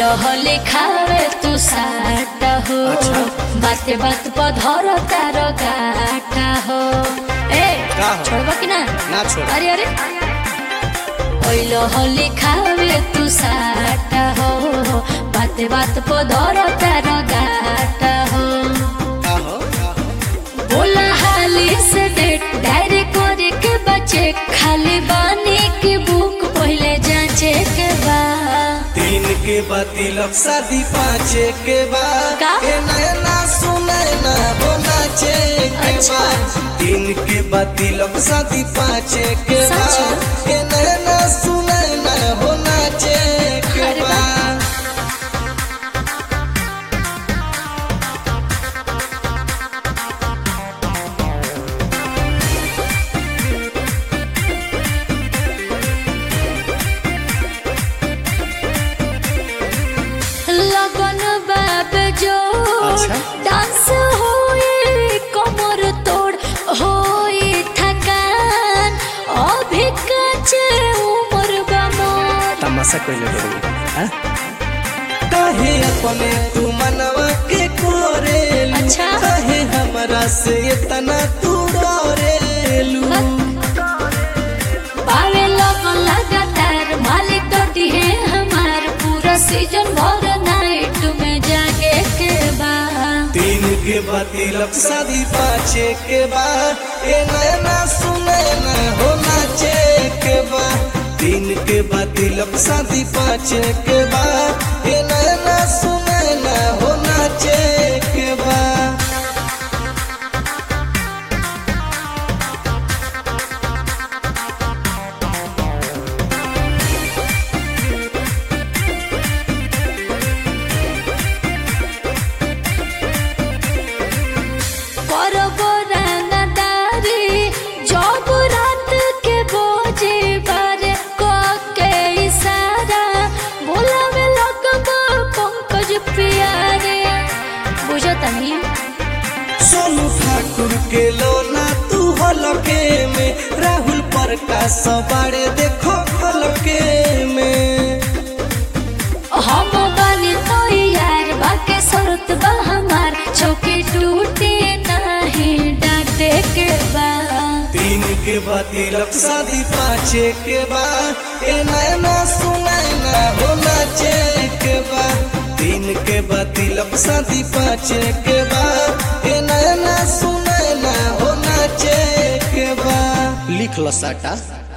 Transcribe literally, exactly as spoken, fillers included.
होले खावे तू साटा हो अच्छा। बाते बात पर धरो तारो गाटा हो ए का हो? छोड़बा कि ना ना छोड़। अरे अरे ओइलो होले खावे तू साटा हो बाते बात पर धरो तारो गाटा हो का हो? बोला हाली से डेट डायरी करे के बचे खाली बानी के बुक पहले जांचे के बा तीन के बाद तिलक शादी पाँच के बाद का? ए नैना सुने ना हो नाचे के अच्छा। बाद तीन के बाद तिलक शादी पाँच के सच? बाद ए नैना सुने ना हो नाचे के अरे वाह। बाद लगन बाब जो अच्छा। डांस होए कमर तोड़ होए थकान अभी कच्चे उम्र बा मोर तमाशा कोइले बड़ी हां काहे अपने तू मनवा के कोरेलू अच्छा। काहे हमरा से इतना तू डरेलू पावे लगन लगातार मालिक डटी है हमार पूरा सीजन भर नाइट में जागे के बाद तीन के बाद तिलक शादी पाँच के बाद ए नैना सुने ना हो नाचे के बाद तीन के बाद तिलक शादी पाँच के बाद ए नैना सुने ना हो नाचे के बाद करबो रंगदारी जब रात के बोझे बारे को के इशारा बोलावे लगबो पंकज प्यारे बुझता नहीं सोनू ठाकुर के लोना तू हलके में राहुल प्रकाश बाड़े देखो हलके में हम बानी तो यार बाके शरत बा हमार चौकी टूटे नहीं डांटे के बाद तीन के बाद तिलक शादी पाँच के बाद ए नैना सुने ना हो नाचे के बाद तीन के बाद तिलक शादी पाँच के बाद ए नैना सुने ना हो नाचे के बाद लिख लो साटा।